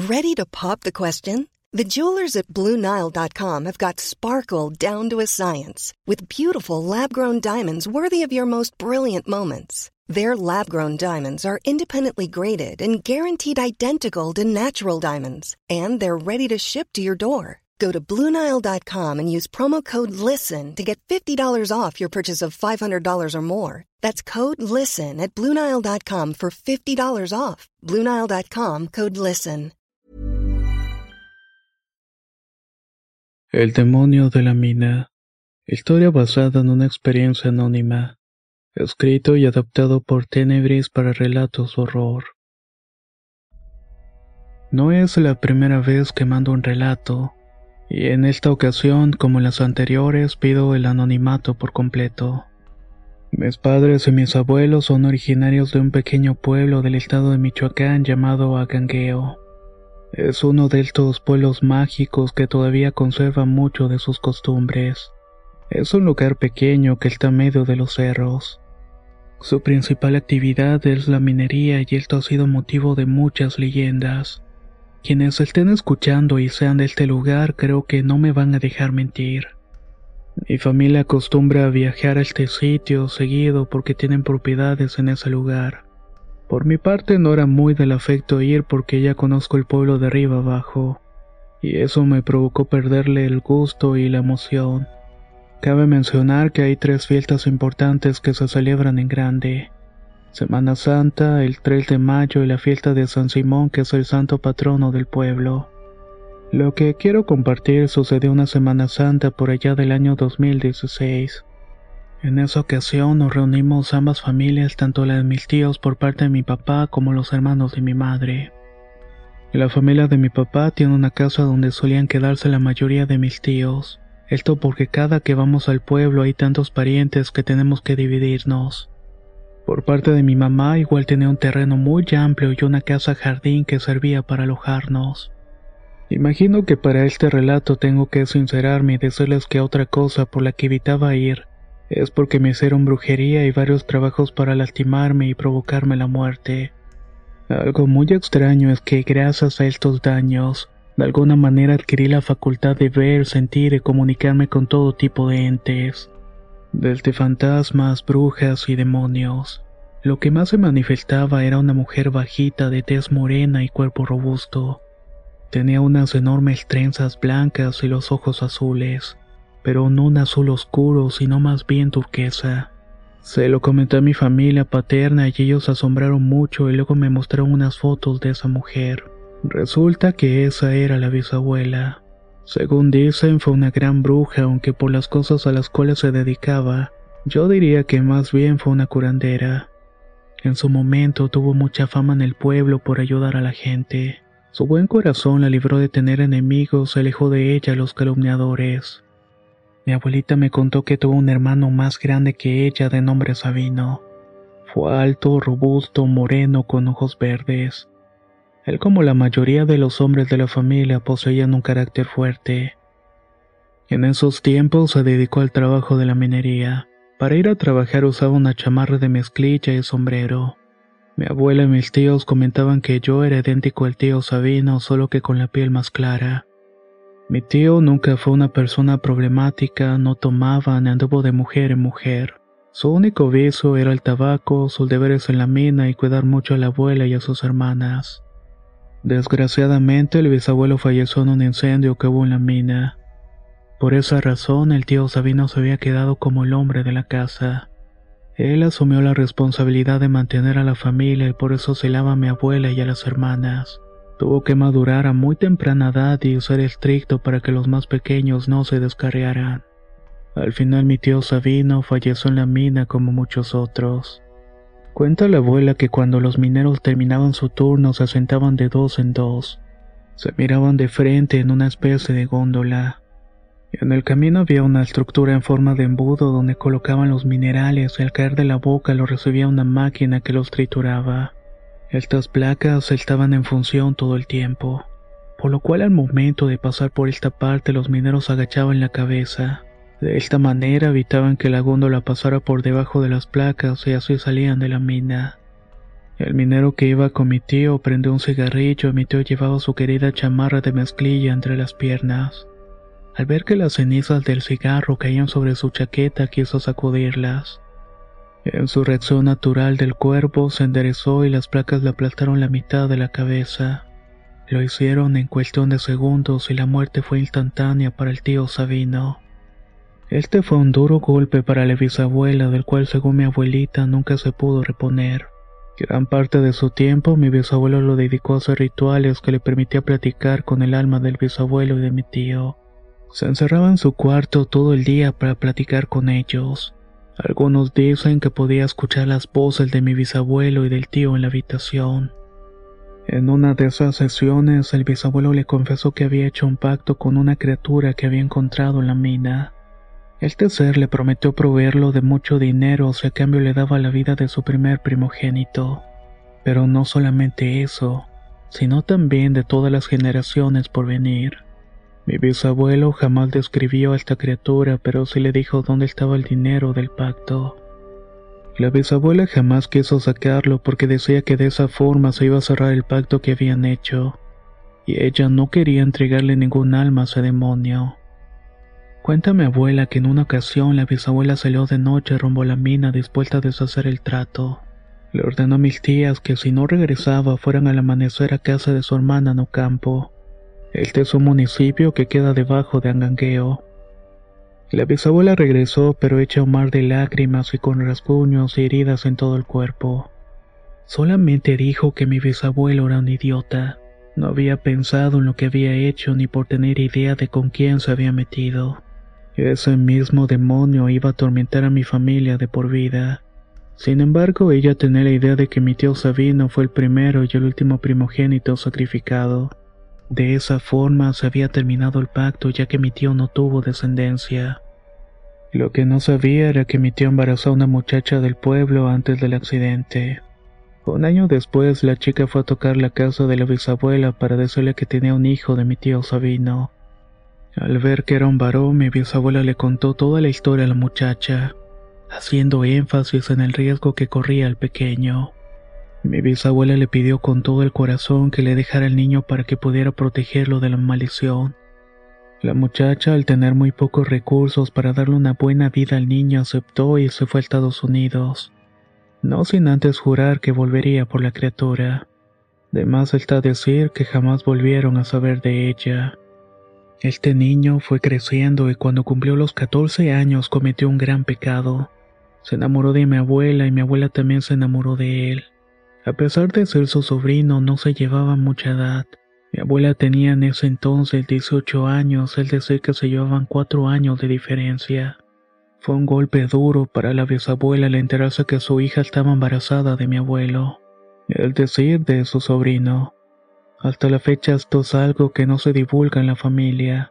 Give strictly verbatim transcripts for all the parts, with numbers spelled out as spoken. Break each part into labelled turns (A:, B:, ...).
A: Ready to pop the question? The jewelers at Blue Nile dot com have got sparkle down to a science with beautiful lab-grown diamonds worthy of your most brilliant moments. Their lab-grown diamonds are independently graded and guaranteed identical to natural diamonds, and they're ready to ship to your door. Go to Blue Nile dot com and use promo code LISTEN to get fifty dollars off your purchase of five hundred dollars or more. That's code LISTEN at Blue Nile dot com for fifty dollars off. Blue Nile dot com, code LISTEN.
B: El demonio de la mina. Historia basada en una experiencia anónima. Escrito y adaptado por Tenebris para relatos horror. No es la primera vez que mando un relato, y en esta ocasión, como en las anteriores, pido el anonimato por completo. Mis padres y mis abuelos son originarios de un pequeño pueblo del estado de Michoacán llamado Agangueo. Es uno de estos pueblos mágicos que todavía conserva mucho de sus costumbres. Es un lugar pequeño que está en medio de los cerros. Su principal actividad es la minería y esto ha sido motivo de muchas leyendas. Quienes estén escuchando y sean de este lugar creo que no me van a dejar mentir. Mi familia acostumbra a viajar a este sitio seguido porque tienen propiedades en ese lugar. Por mi parte no era muy del afecto ir porque ya conozco el pueblo de arriba abajo, y eso me provocó perderle el gusto y la emoción. Cabe mencionar que hay tres fiestas importantes que se celebran en grande. Semana Santa, el tres de mayo y la fiesta de San Simón, que es el santo patrono del pueblo. Lo que quiero compartir sucedió una Semana Santa por allá del año dos mil dieciséis. En esa ocasión nos reunimos ambas familias, tanto la de mis tíos por parte de mi papá como los hermanos de mi madre. La familia de mi papá tiene una casa donde solían quedarse la mayoría de mis tíos. Esto porque cada que vamos al pueblo hay tantos parientes que tenemos que dividirnos. Por parte de mi mamá igual tenía un terreno muy amplio y una casa jardín que servía para alojarnos. Imagino que para este relato tengo que sincerarme y decirles que otra cosa por la que evitaba ir es porque me hicieron brujería y varios trabajos para lastimarme y provocarme la muerte. Algo muy extraño es que gracias a estos daños, de alguna manera adquirí la facultad de ver, sentir y comunicarme con todo tipo de entes, desde fantasmas, brujas y demonios. Lo que más se manifestaba era una mujer bajita de tez morena y cuerpo robusto. Tenía unas enormes trenzas blancas y los ojos azules, pero no un azul oscuro, sino más bien turquesa. Se lo comenté a mi familia paterna y ellos se asombraron mucho y luego me mostraron unas fotos de esa mujer. Resulta que esa era la bisabuela. Según dicen, fue una gran bruja, aunque por las cosas a las cuales se dedicaba, yo diría que más bien fue una curandera. En su momento tuvo mucha fama en el pueblo por ayudar a la gente. Su buen corazón la libró de tener enemigos y alejó de ella a los calumniadores. Mi abuelita me contó que tuvo un hermano más grande que ella de nombre Sabino. Fue alto, robusto, moreno, con ojos verdes. Él, como la mayoría de los hombres de la familia, poseían un carácter fuerte. En esos tiempos se dedicó al trabajo de la minería. Para ir a trabajar usaba una chamarra de mezclilla y sombrero. Mi abuela y mis tíos comentaban que yo era idéntico al tío Sabino, solo que con la piel más clara. Mi tío nunca fue una persona problemática, no tomaba ni anduvo de mujer en mujer. Su único vicio era el tabaco, sus deberes en la mina y cuidar mucho a la abuela y a sus hermanas. Desgraciadamente, el bisabuelo falleció en un incendio que hubo en la mina. Por esa razón, el tío Sabino se había quedado como el hombre de la casa. Él asumió la responsabilidad de mantener a la familia y por eso celaba a mi abuela y a las hermanas. Tuvo que madurar a muy temprana edad y ser estricto para que los más pequeños no se descarriaran. Al final mi tío Sabino falleció en la mina como muchos otros. Cuenta la abuela que cuando los mineros terminaban su turno se sentaban de dos en dos. Se miraban de frente en una especie de góndola. En el camino había una estructura en forma de embudo donde colocaban los minerales y al caer de la boca los recibía una máquina que los trituraba. Estas placas estaban en función todo el tiempo, por lo cual al momento de pasar por esta parte los mineros agachaban la cabeza. De esta manera evitaban que la góndola pasara por debajo de las placas y así salían de la mina. El minero que iba con mi tío prendió un cigarrillo y mi tío llevaba su querida chamarra de mezclilla entre las piernas. Al ver que las cenizas del cigarro caían sobre su chaqueta, quiso sacudirlas. En su reacción natural del cuerpo, se enderezó y las placas le aplastaron la mitad de la cabeza. Lo hicieron en cuestión de segundos y la muerte fue instantánea para el tío Sabino. Este fue un duro golpe para la bisabuela, del cual según mi abuelita nunca se pudo reponer. Gran parte de su tiempo mi bisabuelo lo dedicó a hacer rituales que le permitía platicar con el alma del bisabuelo y de mi tío. Se encerraba en su cuarto todo el día para platicar con ellos. Algunos dicen que podía escuchar las voces de mi bisabuelo y del tío en la habitación. En una de esas sesiones, el bisabuelo le confesó que había hecho un pacto con una criatura que había encontrado en la mina. Este ser le prometió proveerlo de mucho dinero si a cambio le daba la vida de su primer primogénito. Pero no solamente eso, sino también de todas las generaciones por venir. Mi bisabuelo jamás describió a esta criatura, pero sí le dijo dónde estaba el dinero del pacto. La bisabuela jamás quiso sacarlo porque decía que de esa forma se iba a cerrar el pacto que habían hecho, y ella no quería entregarle ningún alma a ese demonio. Cuenta mi abuela que en una ocasión la bisabuela salió de noche rumbo a la mina dispuesta a deshacer el trato. Le ordenó a mis tías que si no regresaba fueran al amanecer a casa de su hermana en Ocampo. Este es un municipio que queda debajo de Angangueo. La bisabuela regresó, pero hecha un mar de lágrimas y con rasguños y heridas en todo el cuerpo. Solamente dijo que mi bisabuelo era un idiota. No había pensado en lo que había hecho ni por tener idea de con quién se había metido. Ese mismo demonio iba a atormentar a mi familia de por vida. Sin embargo, ella tenía la idea de que mi tío Sabino fue el primero y el último primogénito sacrificado. De esa forma se había terminado el pacto, ya que mi tío no tuvo descendencia. Lo que no sabía era que mi tío embarazó a una muchacha del pueblo antes del accidente. Un año después, la chica fue a tocar la casa de la bisabuela para decirle que tenía un hijo de mi tío Sabino. Al ver que era un varón, mi bisabuela le contó toda la historia a la muchacha, haciendo énfasis en el riesgo que corría el pequeño. Mi bisabuela le pidió con todo el corazón que le dejara el niño para que pudiera protegerlo de la maldición. La muchacha, al tener muy pocos recursos para darle una buena vida al niño, aceptó y se fue a Estados Unidos, no sin antes jurar que volvería por la criatura. De más está decir que jamás volvieron a saber de ella. Este niño fue creciendo y cuando cumplió los catorce años cometió un gran pecado. Se enamoró de mi abuela y mi abuela también se enamoró de él. A pesar de ser su sobrino, no se llevaban mucha edad. Mi abuela tenía en ese entonces dieciocho años, es decir que se llevaban cuatro años de diferencia. Fue un golpe duro para la bisabuela al enterarse que su hija estaba embarazada de mi abuelo, es decir, de su sobrino. Hasta la fecha esto es algo que no se divulga en la familia.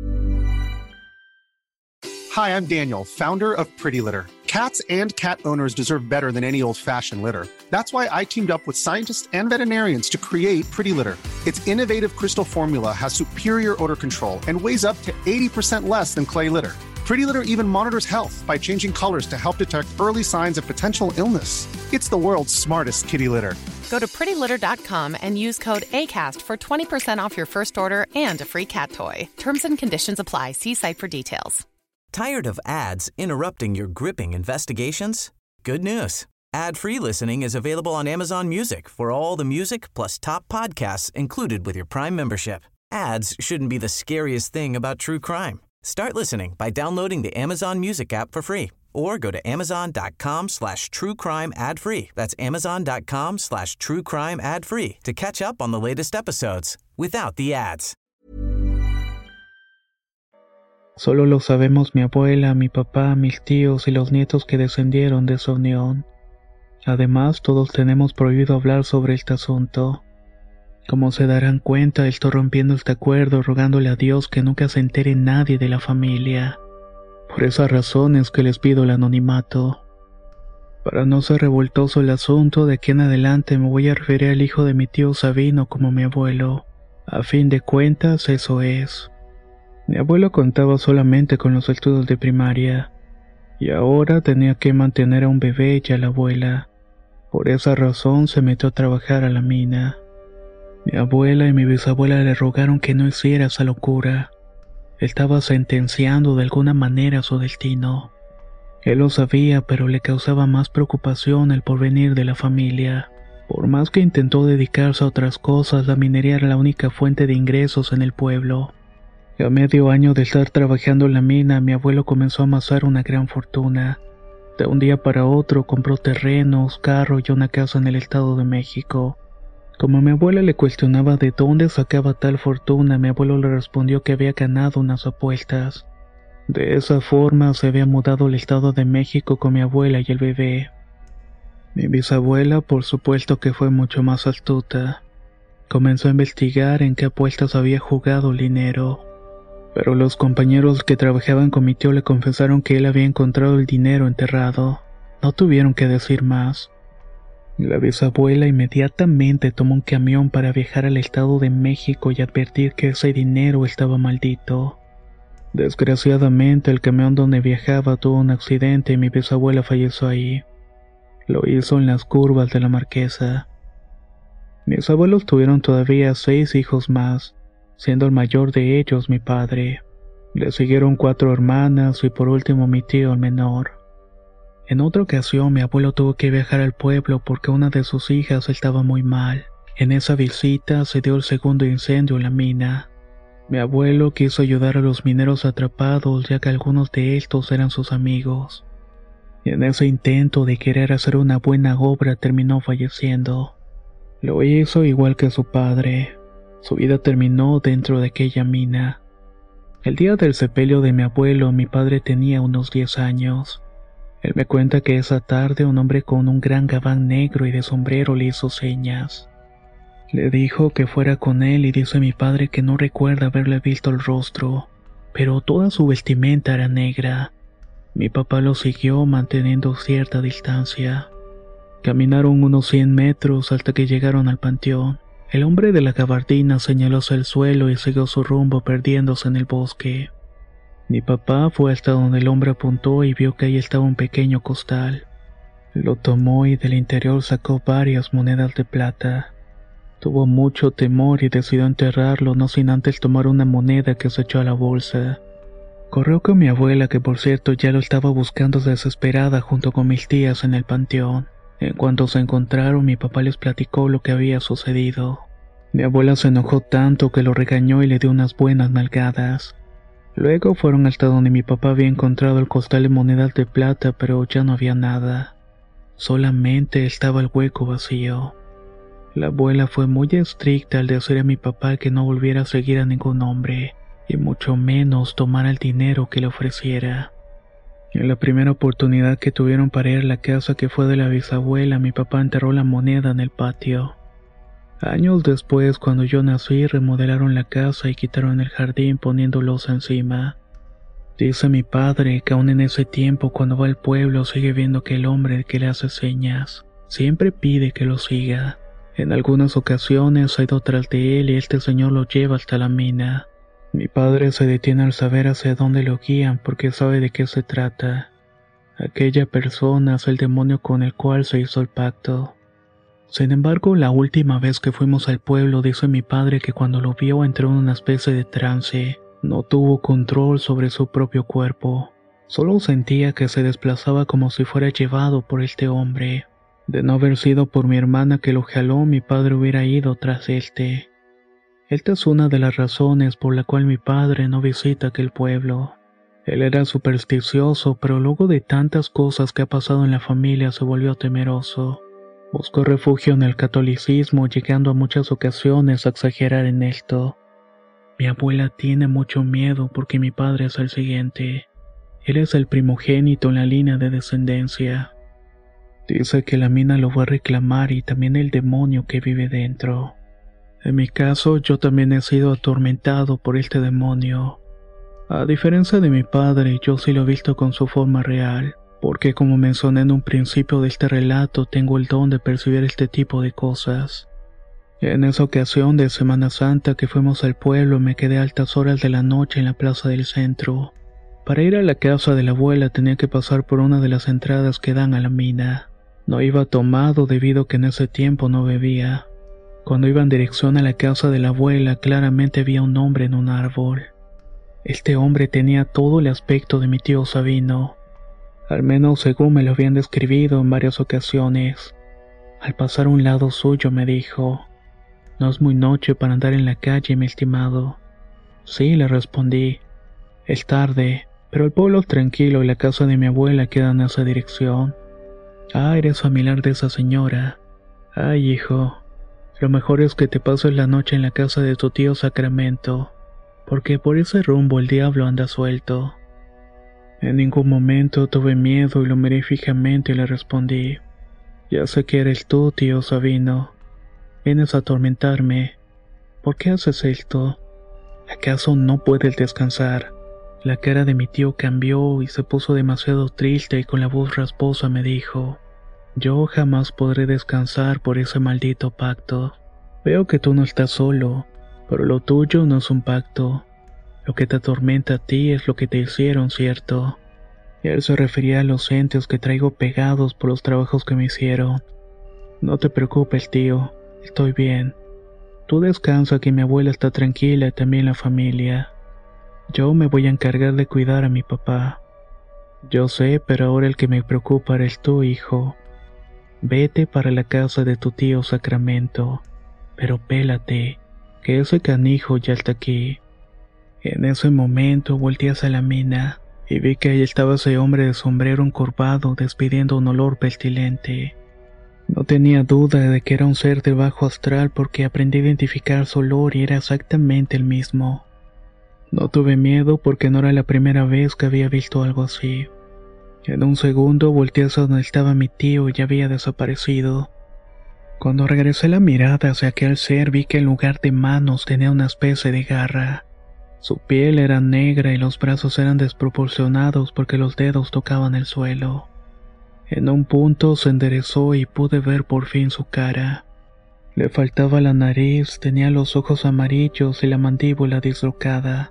C: Hi, I'm Daniel, founder of Pretty Litter. Cats and cat owners deserve better than any old-fashioned litter. That's why I teamed up with scientists and veterinarians to create Pretty Litter. Its innovative crystal formula has superior odor control and weighs up to eighty percent less than clay litter. Pretty Litter even monitors health by changing colors to help detect early signs of potential illness. It's the world's smartest kitty litter.
D: Go to pretty litter dot com and use code ACAST for twenty percent off your first order and a free cat toy. Terms and conditions apply. See site for details.
E: Tired of ads interrupting your gripping investigations? Good news. Ad-free listening is available on Amazon Music for all the music plus top podcasts included with your Prime membership. Ads shouldn't be the scariest thing about true crime. Start listening by downloading the Amazon Music app for free or go to amazon.com slash true crime ad free. That's amazon.com slash true crime ad free to catch up on the latest episodes without the ads.
B: Solo lo sabemos mi abuela, mi papá, mis tíos y los nietos que descendieron de esa unión. Además, todos tenemos prohibido hablar sobre este asunto. Como se darán cuenta, estoy rompiendo este acuerdo rogándole a Dios que nunca se entere nadie de la familia. Por esas razones que les pido el anonimato. Para no ser revoltoso el asunto, de aquí en adelante me voy a referir al hijo de mi tío Sabino como mi abuelo. A fin de cuentas, eso es. Mi abuelo contaba solamente con los estudios de primaria, y ahora tenía que mantener a un bebé y a la abuela. Por esa razón se metió a trabajar a la mina. Mi abuela y mi bisabuela le rogaron que no hiciera esa locura. Estaba sentenciando de alguna manera su destino. Él lo sabía, pero le causaba más preocupación el porvenir de la familia. Por más que intentó dedicarse a otras cosas, la minería era la única fuente de ingresos en el pueblo. A medio año de estar trabajando en la mina, mi abuelo comenzó a amasar una gran fortuna. De un día para otro compró terrenos, carro y una casa en el Estado de México. Como mi abuela le cuestionaba de dónde sacaba tal fortuna, mi abuelo le respondió que había ganado unas apuestas. De esa forma se había mudado al Estado de México con mi abuela y el bebé. Mi bisabuela, por supuesto que fue mucho más astuta. Comenzó a investigar en qué apuestas había jugado el dinero. Pero los compañeros que trabajaban con mi tío le confesaron que él había encontrado el dinero enterrado. No tuvieron que decir más. La bisabuela inmediatamente tomó un camión para viajar al Estado de México y advertir que ese dinero estaba maldito. Desgraciadamente, el camión donde viajaba tuvo un accidente y mi bisabuela falleció ahí. Lo hizo en las curvas de la Marquesa. Mis abuelos tuvieron todavía seis hijos más, siendo el mayor de ellos mi padre. Le siguieron cuatro hermanas y por último mi tío el menor. En otra ocasión mi abuelo tuvo que viajar al pueblo porque una de sus hijas estaba muy mal. En esa visita se dio el segundo incendio en la mina. Mi abuelo quiso ayudar a los mineros atrapados ya que algunos de estos eran sus amigos. Y en ese intento de querer hacer una buena obra terminó falleciendo. Lo hizo igual que su padre. Su vida terminó dentro de aquella mina. El día del sepelio de mi abuelo, mi padre tenía unos diez años. Él me cuenta que esa tarde un hombre con un gran gabán negro y de sombrero le hizo señas. Le dijo que fuera con él y dice mi padre que no recuerda haberle visto el rostro, pero toda su vestimenta era negra. Mi papá lo siguió manteniendo cierta distancia. Caminaron unos cien metros hasta que llegaron al panteón. El hombre de la gabardina señaló hacia el suelo y siguió su rumbo perdiéndose en el bosque. Mi papá fue hasta donde el hombre apuntó y vio que ahí estaba un pequeño costal. Lo tomó y del interior sacó varias monedas de plata. Tuvo mucho temor y decidió enterrarlo no sin antes tomar una moneda que se echó a la bolsa. Corrió con mi abuela, que por cierto ya lo estaba buscando desesperada junto con mis tías en el panteón. En cuanto se encontraron, mi papá les platicó lo que había sucedido. Mi abuela se enojó tanto que lo regañó y le dio unas buenas nalgadas. Luego fueron hasta donde mi papá había encontrado el costal de monedas de plata, pero ya no había nada. Solamente estaba el hueco vacío. La abuela fue muy estricta al decir a mi papá que no volviera a seguir a ningún hombre, y mucho menos tomara el dinero que le ofreciera. En la primera oportunidad que tuvieron para ir a la casa que fue de la bisabuela, mi papá enterró la moneda en el patio. Años después, cuando yo nací, remodelaron la casa y quitaron el jardín poniendo losa encima. Dice mi padre que aún en ese tiempo, cuando va al pueblo, sigue viendo que el hombre que le hace señas siempre pide que lo siga. En algunas ocasiones ha ido tras de él y este señor lo lleva hasta la mina. Mi padre se detiene al saber hacia dónde lo guían porque sabe de qué se trata. Aquella persona es el demonio con el cual se hizo el pacto. Sin embargo, la última vez que fuimos al pueblo, dice mi padre que cuando lo vio entró en una especie de trance. No tuvo control sobre su propio cuerpo. Solo sentía que se desplazaba como si fuera llevado por este hombre. De no haber sido por mi hermana que lo jaló, mi padre hubiera ido tras este. Esta es una de las razones por la cual mi padre no visita aquel pueblo. Él era supersticioso, pero luego de tantas cosas que ha pasado en la familia se volvió temeroso. Buscó refugio en el catolicismo, llegando a muchas ocasiones a exagerar en esto. Mi abuela tiene mucho miedo porque mi padre es el siguiente. Él es el primogénito en la línea de descendencia. Dice que la mina lo va a reclamar y también el demonio que vive dentro. En mi caso, yo también he sido atormentado por este demonio. A diferencia de mi padre, yo sí lo he visto con su forma real, porque como mencioné en un principio de este relato, tengo el don de percibir este tipo de cosas. En esa ocasión de Semana Santa que fuimos al pueblo, me quedé a altas horas de la noche en la plaza del centro. Para ir a la casa de la abuela tenía que pasar por una de las entradas que dan a la mina. No iba tomado debido a que en ese tiempo no bebía. Cuando iba en dirección a la casa de la abuela, claramente había un hombre en un árbol. Este hombre tenía todo el aspecto de mi tío Sabino, al menos según me lo habían describido en varias ocasiones. Al pasar a un lado suyo me dijo: «No es muy noche para andar en la calle, mi estimado». «Sí», le respondí. «Es tarde, pero el pueblo es tranquilo y la casa de mi abuela queda en esa dirección». «Ah, eres familiar de esa señora». «Ay, hijo, lo mejor es que te pases la noche en la casa de tu tío Sacramento, porque por ese rumbo el diablo anda suelto». En ningún momento tuve miedo y lo miré fijamente y le respondí: «Ya sé que eres tú, tío Sabino. Vienes a atormentarme. ¿Por qué haces esto? ¿Acaso no puedes descansar?». La cara de mi tío cambió y se puso demasiado triste y con la voz rasposa me dijo: «Yo jamás podré descansar por ese maldito pacto. Veo que tú no estás solo, pero lo tuyo no es un pacto. Lo que te atormenta a ti es lo que te hicieron, ¿cierto?». Y él se refería a los entes que traigo pegados por los trabajos que me hicieron. «No te preocupes, tío, estoy bien. Tú descansa, que mi abuela está tranquila y también la familia. Yo me voy a encargar de cuidar a mi papá». «Yo sé, pero ahora el que me preocupa eres tú, hijo. Vete para la casa de tu tío Sacramento, pero pélate, que ese canijo ya está aquí». En ese momento volteé hacia la mina y vi que ahí estaba ese hombre de sombrero encorvado despidiendo un olor pestilente. No tenía duda de que era un ser de bajo astral porque aprendí a identificar su olor y era exactamente el mismo. No tuve miedo porque no era la primera vez que había visto algo así. En un segundo volteé hacia donde estaba mi tío y ya había desaparecido. Cuando regresé la mirada hacia aquel ser vi que en lugar de manos tenía una especie de garra. Su piel era negra y los brazos eran desproporcionados porque los dedos tocaban el suelo. En un punto se enderezó y pude ver por fin su cara. Le faltaba la nariz, tenía los ojos amarillos y la mandíbula dislocada.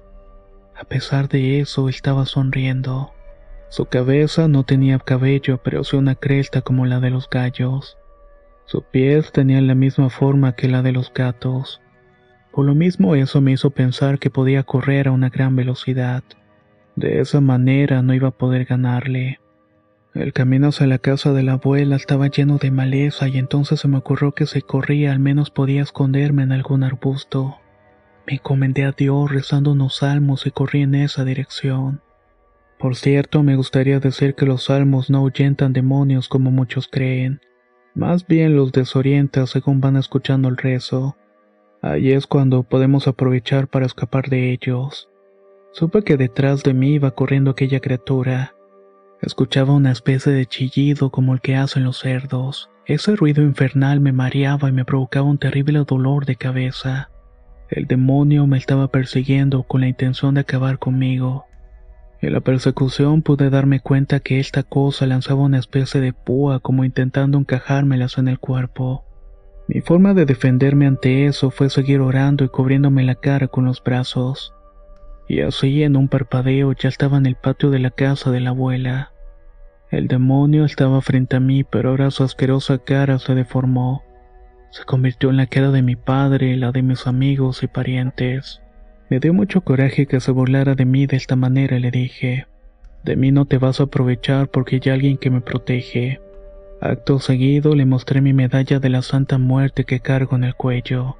B: A pesar de eso, estaba sonriendo. Su cabeza no tenía cabello, pero sí una cresta como la de los gallos. Sus pies tenían la misma forma que la de los gatos. Por lo mismo eso me hizo pensar que podía correr a una gran velocidad. De esa manera no iba a poder ganarle. El camino hacia la casa de la abuela estaba lleno de maleza y entonces se me ocurrió que si corría al menos podía esconderme en algún arbusto. Me encomendé a Dios rezando unos salmos y corrí en esa dirección. Por cierto, me gustaría decir que los salmos no ahuyentan demonios como muchos creen. Más bien los desorienta según van escuchando el rezo. Ahí es cuando podemos aprovechar para escapar de ellos. Supe que detrás de mí iba corriendo aquella criatura. Escuchaba una especie de chillido como el que hacen los cerdos. Ese ruido infernal me mareaba y me provocaba un terrible dolor de cabeza. El demonio me estaba persiguiendo con la intención de acabar conmigo. En la persecución pude darme cuenta que esta cosa lanzaba una especie de púa como intentando encajármelas en el cuerpo. Mi forma de defenderme ante eso fue seguir orando y cubriéndome la cara con los brazos. Y así, en un parpadeo, ya estaba en el patio de la casa de la abuela. El demonio estaba frente a mí, pero ahora su asquerosa cara se deformó. Se convirtió en la cara de mi padre, la de mis amigos y parientes. Me dio mucho coraje que se burlara de mí de esta manera y le dije: «De mí no te vas a aprovechar porque hay alguien que me protege». Acto seguido le mostré mi medalla de la Santa Muerte que cargo en el cuello.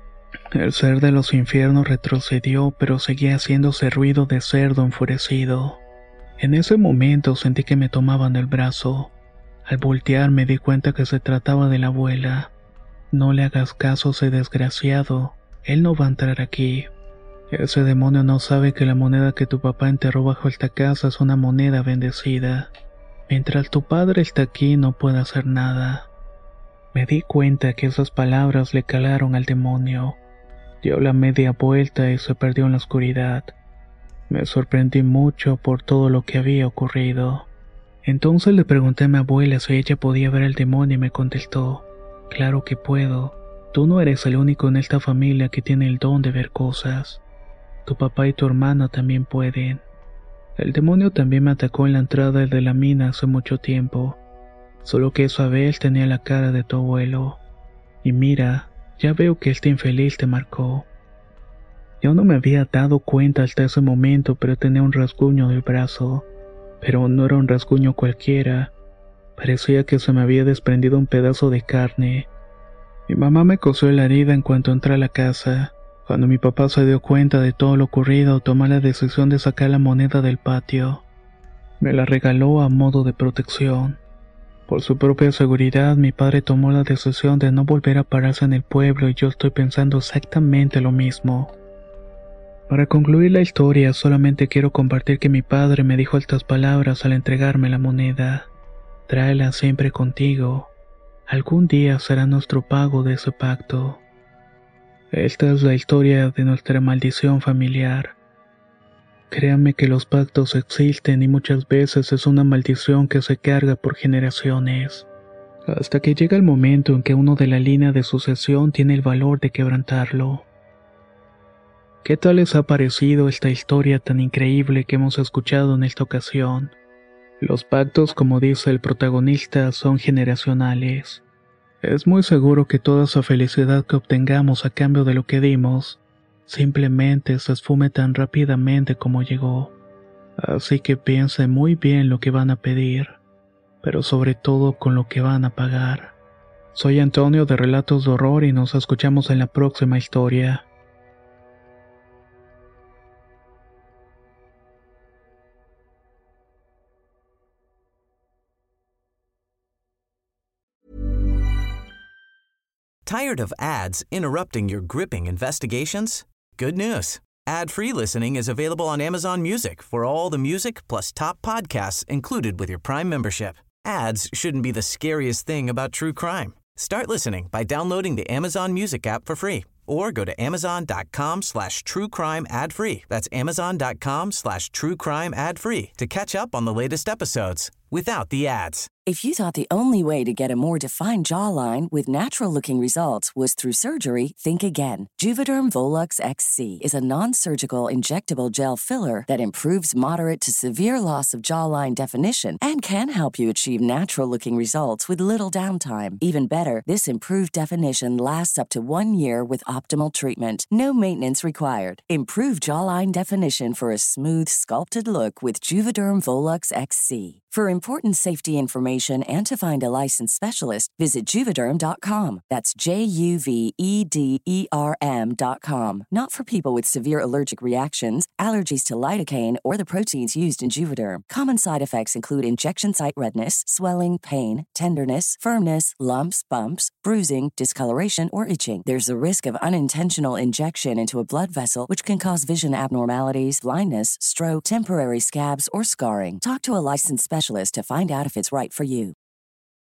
B: El ser de los infiernos retrocedió, pero seguía haciéndose ruido de cerdo enfurecido. En ese momento sentí que me tomaban el brazo. Al voltear me di cuenta que se trataba de la abuela. «No le hagas caso a ese desgraciado, él no va a entrar aquí. Ese demonio no sabe que la moneda que tu papá enterró bajo esta casa es una moneda bendecida. Mientras tu padre está aquí no puede hacer nada». Me di cuenta que esas palabras le calaron al demonio. Dio la media vuelta y se perdió en la oscuridad. Me sorprendí mucho por todo lo que había ocurrido. Entonces le pregunté a mi abuela si ella podía ver al demonio y me contestó: «Claro que puedo. Tú no eres el único en esta familia que tiene el don de ver cosas. Tu papá y tu hermana también pueden». El demonio también me atacó en la entrada de la mina hace mucho tiempo. solo que esa vez tenía la cara de tu abuelo. Y mira, ya veo que este infeliz te marcó. Yo no me había dado cuenta hasta ese momento, pero tenía un rasguño del brazo. Pero no era un rasguño cualquiera. Parecía que se me había desprendido un pedazo de carne. Mi mamá me cosió la herida en cuanto entré a la casa. Cuando mi papá se dio cuenta de todo lo ocurrido, tomó la decisión de sacar la moneda del patio. Me la regaló a modo de protección. Por su propia seguridad, mi padre tomó la decisión de no volver a pararse en el pueblo y yo estoy pensando exactamente lo mismo. Para concluir la historia, solamente quiero compartir que mi padre me dijo estas palabras al entregarme la moneda. Tráela siempre contigo. Algún día será nuestro pago de ese pacto. Esta es la historia de nuestra maldición familiar. Créanme que los pactos existen y muchas veces es una maldición que se carga por generaciones. Hasta que llega el momento en que uno de la línea de sucesión tiene el valor de quebrantarlo. ¿Qué tal les ha parecido esta historia tan increíble que hemos escuchado en esta ocasión? Los pactos, como dice el protagonista, son generacionales. Es muy seguro que toda esa felicidad que obtengamos a cambio de lo que dimos, simplemente se esfume tan rápidamente como llegó. Así que piensen muy bien lo que van a pedir, pero sobre todo con lo que van a pagar. Soy Antonio de Relatos de Horror y nos escuchamos en la próxima historia.
E: Tired of ads interrupting your gripping investigations? Good news. Ad-free listening is available on Amazon Music for all the music plus top podcasts included with your Prime membership. Ads shouldn't be the scariest thing about true crime. Start listening by downloading the Amazon Music app for free or go to amazon.com slash true crime ad free. That's amazon.com slash true crime ad free to catch up on the latest episodes without the ads.
F: If you thought the only way to get a more defined jawline with natural-looking results was through surgery, think again. Juvederm Volux X C is a non-surgical injectable gel filler that improves moderate to severe loss of jawline definition and can help you achieve natural-looking results with little downtime. Even better, this improved definition lasts up to one year with optimal treatment. No maintenance required. Improve jawline definition for a smooth, sculpted look with Juvederm Volux X C. For important safety information and to find a licensed specialist, visit Juvederm dot com. That's J U V E D E R M dot com. Not for people with severe allergic reactions, allergies to lidocaine, or the proteins used in Juvederm. Common side effects include injection site redness, swelling, pain, tenderness, firmness, lumps, bumps, bruising, discoloration, or itching. There's a risk of unintentional injection into a blood vessel, which can cause vision abnormalities, blindness, stroke, temporary scabs, or scarring. Talk to a licensed specialist to find out if it's right for you.